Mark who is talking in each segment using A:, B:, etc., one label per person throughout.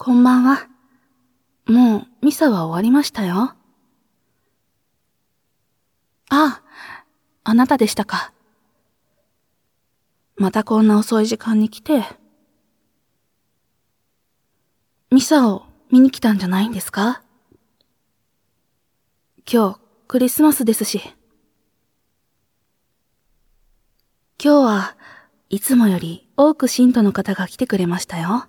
A: こんばんは。もう、ミサは終わりましたよ。ああ、あなたでしたか。またこんな遅い時間に来て。ミサを見に来たんじゃないんですか？今日、クリスマスですし。今日はいつもより多く信徒の方が来てくれましたよ。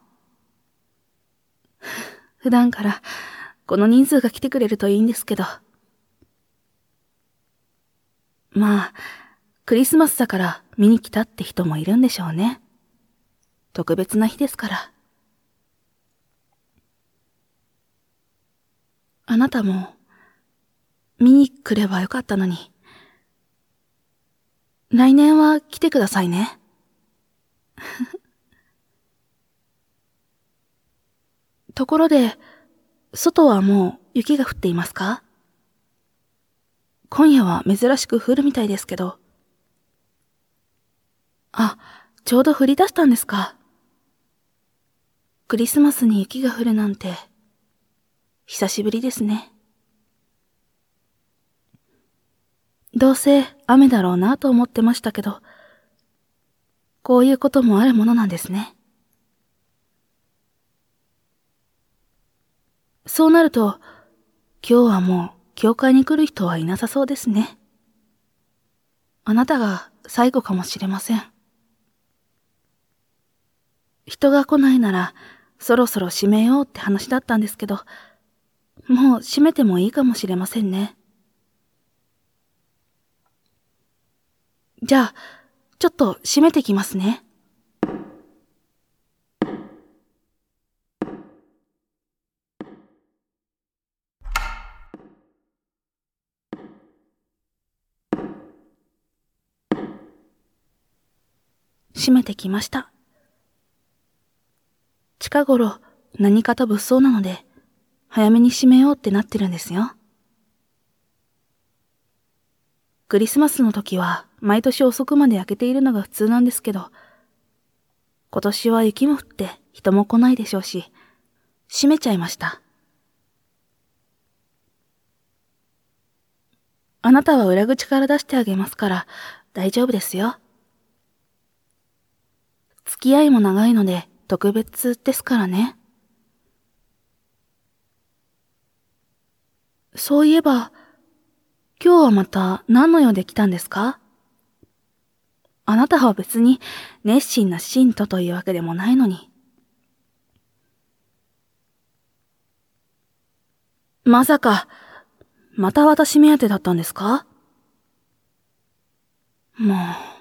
A: 普段からこの人数が来てくれるといいんですけど。まあ、クリスマスだから見に来たって人もいるんでしょうね。特別な日ですから。あなたも見に来ればよかったのに。来年は来てくださいね。ところで、外はもう雪が降っていますか？今夜は珍しく降るみたいですけど。あ、ちょうど降り出したんですか。クリスマスに雪が降るなんて、久しぶりですね。どうせ雨だろうなと思ってましたけど、こういうこともあるものなんですね。そうなると、今日はもう教会に来る人はいなさそうですね。あなたが最後かもしれません。人が来ないなら、そろそろ閉めようって話だったんですけど、もう閉めてもいいかもしれませんね。じゃあ、ちょっと閉めてきますね。閉めてきました。近頃何かと物騒なので、早めに閉めようってなってるんですよ。クリスマスの時は毎年遅くまで開けているのが普通なんですけど、今年は雪も降って人も来ないでしょうし、閉めちゃいました。あなたは裏口から出してあげますから大丈夫ですよ。付き合いも長いので特別ですからね。そういえば、今日はまた何の用で来たんですか？あなたは別に熱心な信徒というわけでもないのに。まさか、また私目当てだったんですか？も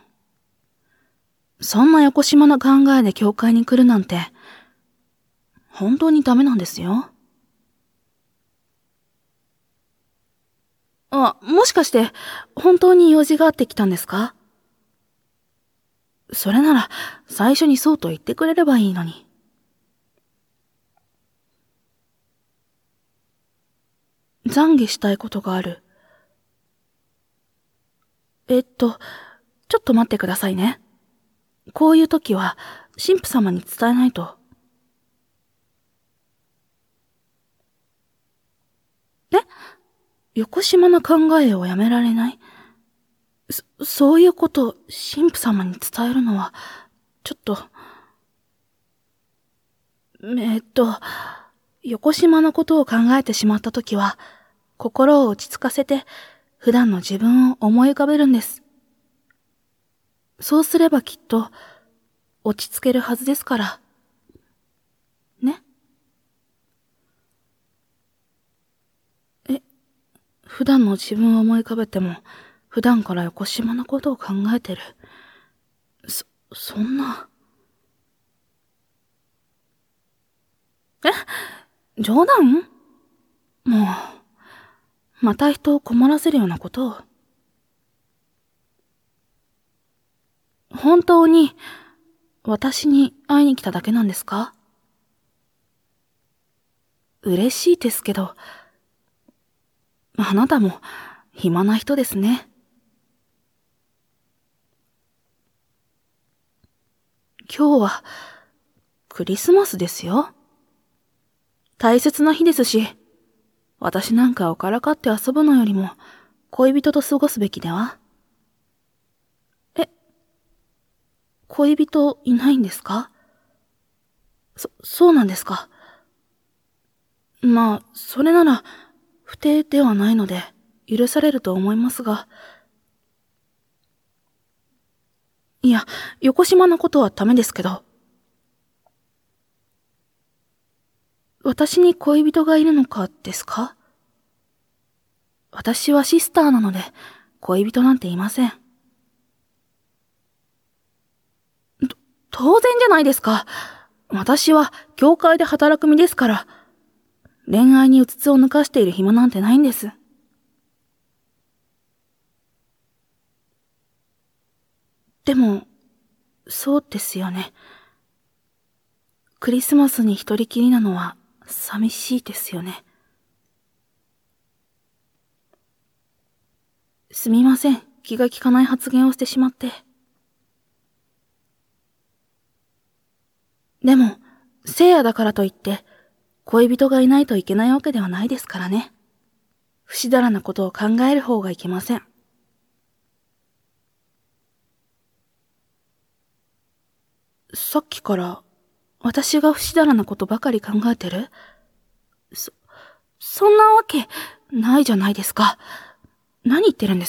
A: う、そんな横島な考えで教会に来るなんて、本当にダメなんですよ。あ、もしかして、本当に用事があって来たんですか？それなら、最初にそうと言ってくれればいいのに。懺悔したいことがある。ちょっと待ってくださいね。こういう時は、神父様に伝えないと。え？横島な考えをやめられない？そういうこと、神父様に伝えるのは、ちょっと、横島なことを考えてしまったときは、心を落ち着かせて、普段の自分を思い浮かべるんです。そうすればきっと、落ち着けるはずですから。ね。普段の自分を思い浮かべても、普段から横島なことを考えてる。そんな。え？冗談？もう、また人を困らせるようなことを。本当に、私に会いに来ただけなんですか？嬉しいですけど、あなたも暇な人ですね。今日はクリスマスですよ。 大切な日ですし、私なんかをからかって遊ぶのよりも、恋人と過ごすべきでは？恋人いないんですか？そうなんですか。まあ、それなら、不貞ではないので、許されると思いますが。いや、横島なことはダメですけど。私に恋人がいるのかですか？私はシスターなので、恋人なんていません。当然じゃないですか。私は教会で働く身ですから、恋愛にうつつを抜かしている暇なんてないんです。でも、そうですよね。クリスマスに一人きりなのは寂しいですよね。すみません。気が利かない発言をしてしまって。でも、聖夜だからといって、恋人がいないといけないわけではないですからね。不死だらなことを考える方がいけません。さっきから、私が不死だらなことばかり考えてる？そんなわけ、ないじゃないですか。何言ってるんです？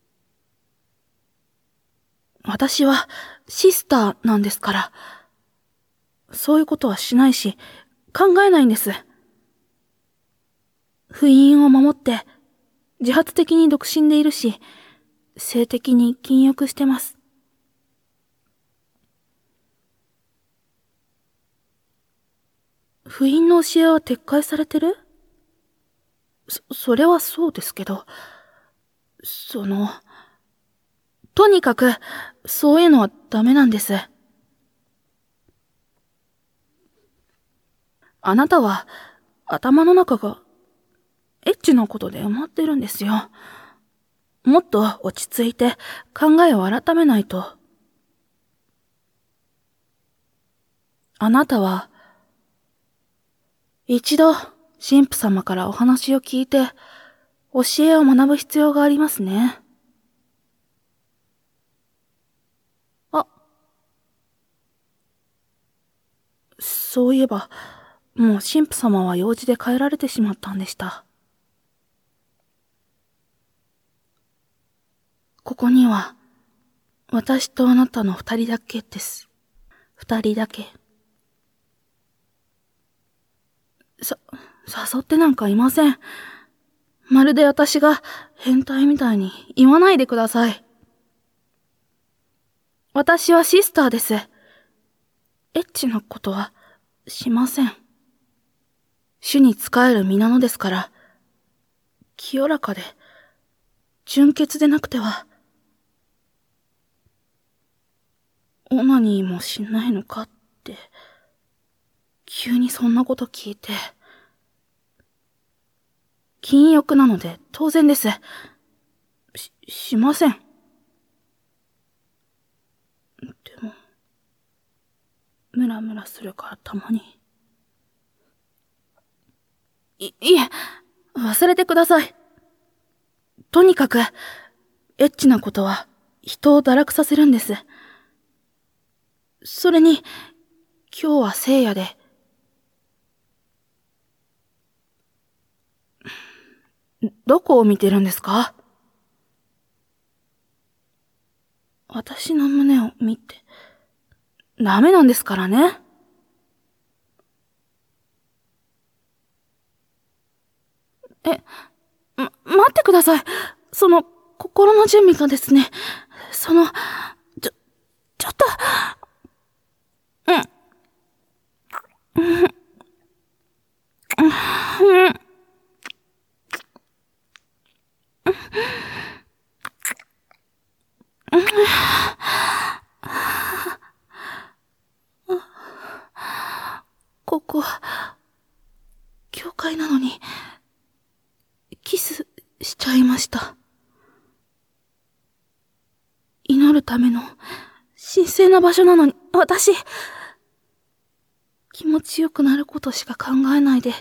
A: 私は、シスターなんですから。そういうことはしないし、考えないんです。不妊を守って、自発的に独身でいるし、性的に禁欲してます。不妊の教えは撤回されてる？それはそうですけど、とにかく、そういうのはダメなんです。あなたは、頭の中が、エッチなことで埋まってるんですよ。もっと落ち着いて考えを改めないと。あなたは、一度、神父様からお話を聞いて、教えを学ぶ必要がありますね。あ、そういえば、もう神父様は用事で帰られてしまったんでした。ここには、私とあなたの二人だけです。二人だけ。誘ってなんかいません。まるで私が変態みたいに言わないでください。私はシスターです。エッチなことはしません。主に仕える身なのですから、清らかで、純潔でなくては、オナニーもしないのかって、急にそんなこと聞いて、禁欲なので当然です。しません。でも、ムラムラするからたまに。いえ、忘れてください。とにかく、エッチなことは人を堕落させるんです。それに、今日は聖夜で、どこを見てるんですか？私の胸を見て、ダメなんですからね。待ってください。心の準備がですね、ちょっと、ここ、教会なのに、キスしちゃいました。祈るための神聖な場所なのに、私、 気持ちよくなることしか考えないで。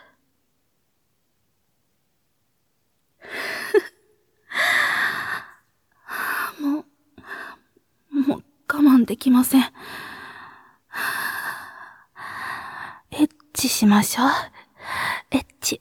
A: もう我慢できません。エッチしましょう。エッチ。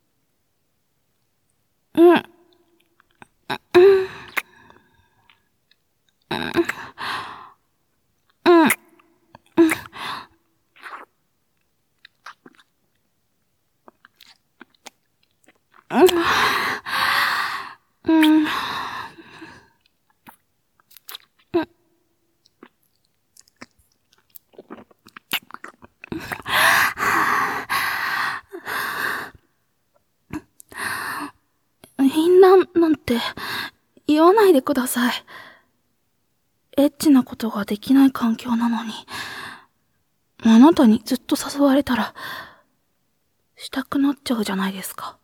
A: 淫乱なんて言わないでください。エッチなことができない環境なのに、あなたにずっと誘われたら、したくなっちゃうじゃないですか。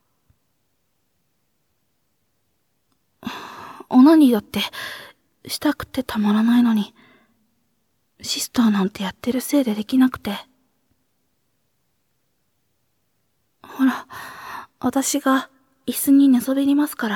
A: オナニーだってしたくてたまらないのに、シスターなんてやってるせいでできなくて。ほら、私が椅子に寝そべりますから。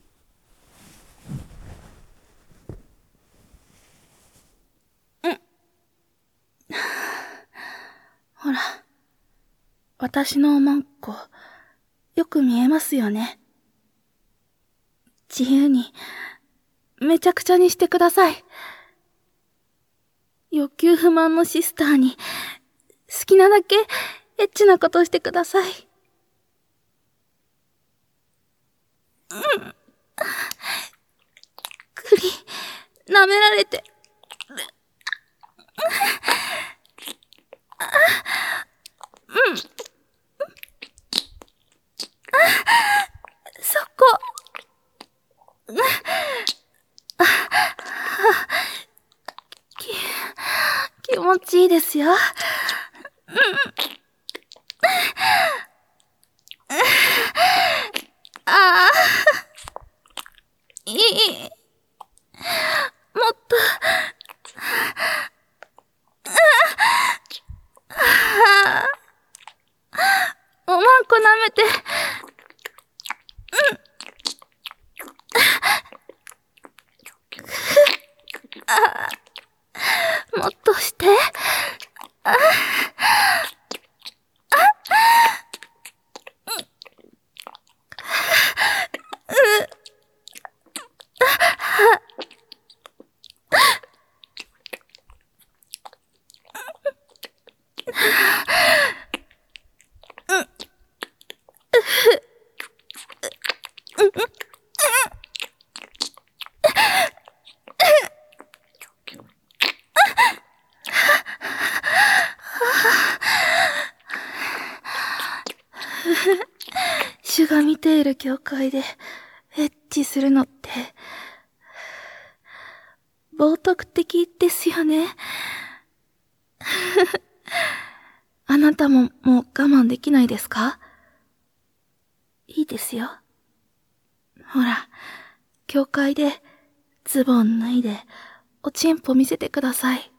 A: ほら、私のおまんこ、よく見えますよね。自由に、めちゃくちゃにしてください。欲求不満のシスターに、好きなだけエッチなことしてください。舐められて。そこ。気持ちいいですよ。いい。もっと。おまんこ舐めて。もっとして。主が見ている教会でエッチするのって冒涜的ですよね。あなたももう我慢できないですか？いいですよ。ほら、教会でズボン脱いでおちんぽ見せてください。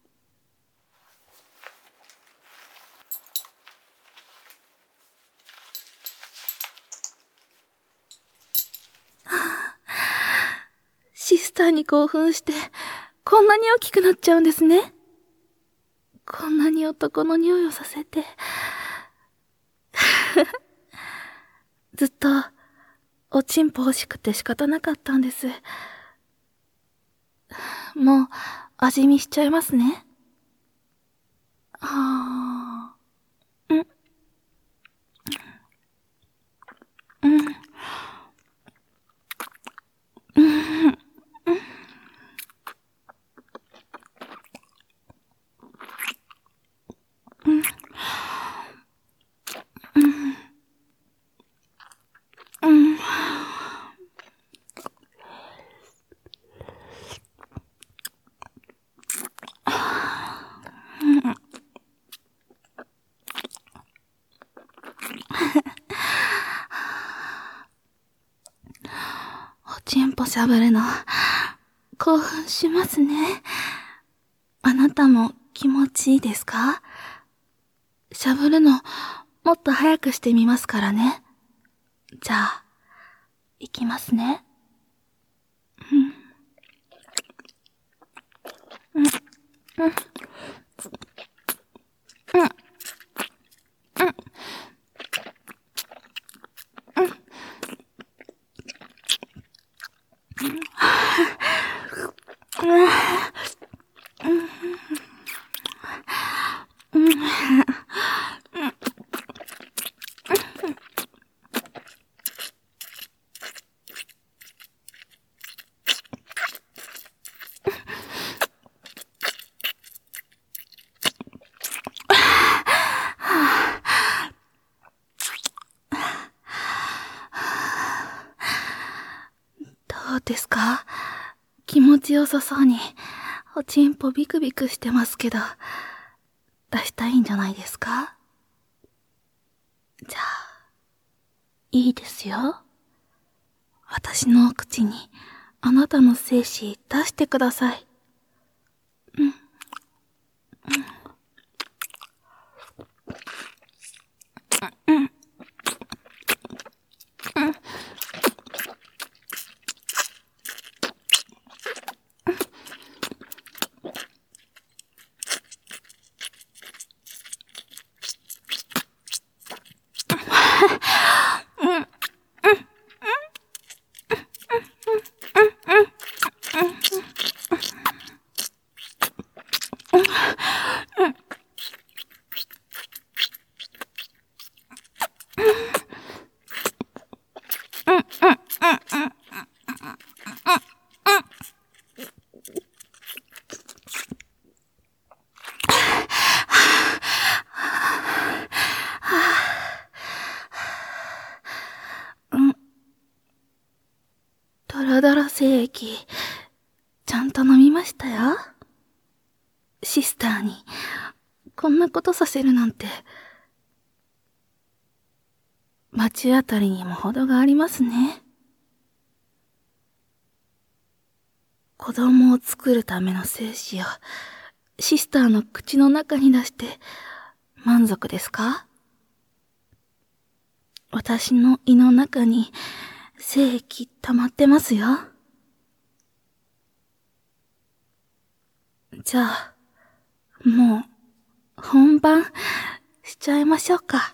A: シスターに興奮してこんなに大きくなっちゃうんですね。こんなに男の匂いをさせてずっとおちんぽ欲しくて仕方なかったんです。もう味見しちゃいますね。おちんぽしゃぶるの興奮しますね。あなたも気持ちいいですか？ しゃぶるの、もっと早くしてみますからね。じゃあ、いきますね。どうですか？気持ちよさそうに、おちんぽビクビクしてますけど、出したいんじゃないですか？じゃあ、いいですよ。私のお口に、あなたの精子出してください。ドロドロ精液、ちゃんと飲みましたよ。シスターに、こんなことさせるなんて。罰当たりにも程がありますね。子供を作るための精子を、シスターの口の中に出して、満足ですか？私の胃の中に、精液溜まってますよ。じゃあ、もう、本番、しちゃいましょうか。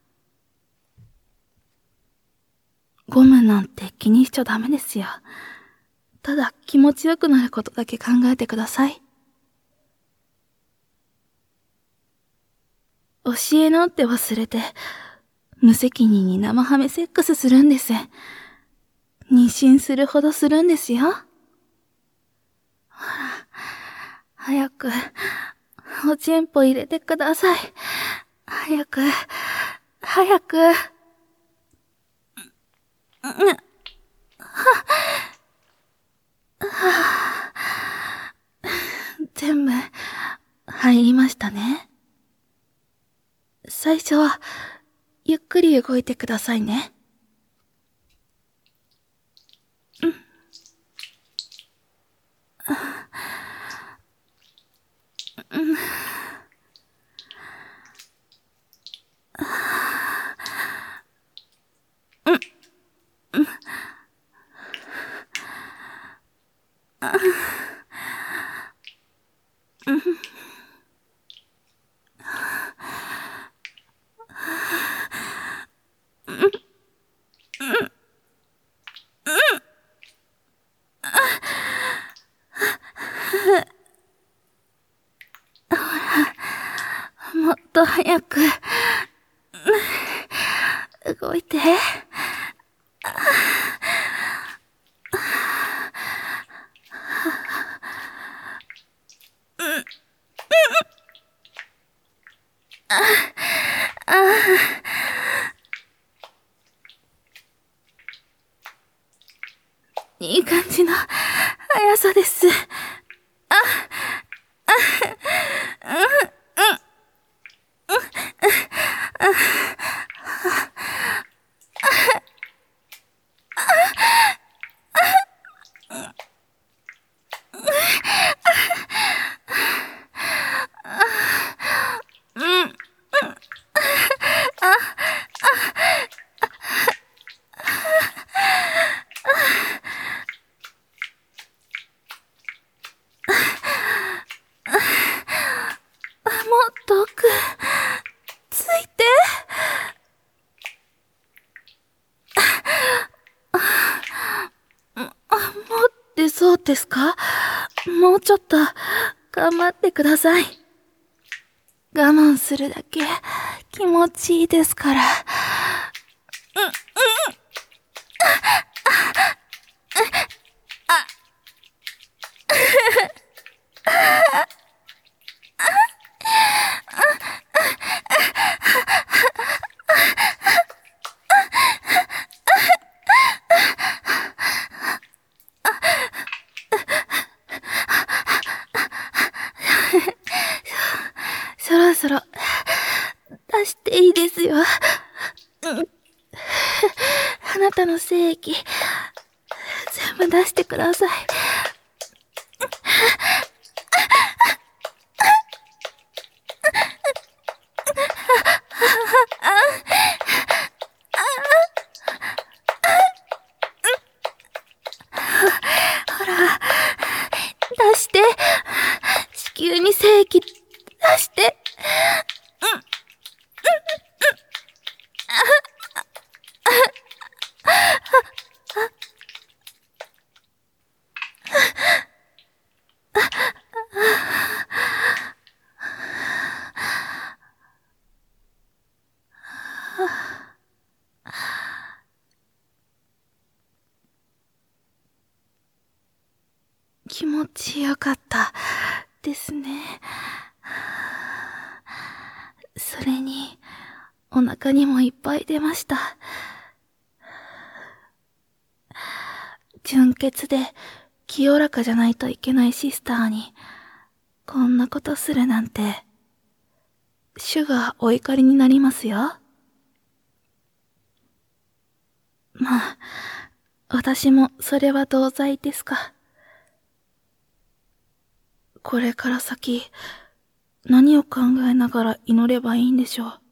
A: ゴムなんて気にしちゃダメですよ。ただ気持ちよくなることだけ考えてください。教えなんて忘れて、無責任に生ハメセックスするんです。妊娠するほどするんですよ。ほら、早く、おちんぽ入れてください。早く、早く。全部、入りましたね。最初は、ゆっくり動いてくださいね。もっと早く、動いて。いい感じの速さです。 毒、ついて。もう出そうですか？もうちょっと頑張ってください。我慢するだけ気持ちいいですから。そろそろ出していいですよ。あなたの精液全部出してください。ほら、出して。子宮に精液出して。気持ちよかったですね。それに、お腹にもいっぱい出ました。純潔で清らかじゃないといけないシスターに、こんなことするなんて、主がお怒りになりますよ。まあ、私もそれは同罪ですか。これから先、何を考えながら祈ればいいんでしょう。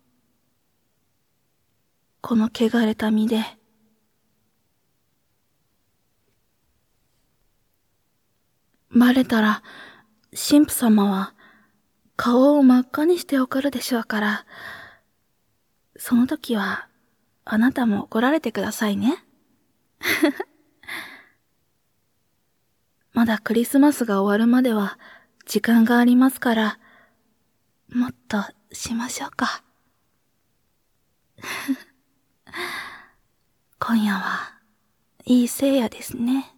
A: この汚れた身で。バレたら、神父様は顔を真っ赤にして怒るでしょうから、その時はあなたも怒られてくださいね。まだクリスマスが終わるまでは時間がありますから、もっとしましょうか。今夜はいい聖夜ですね。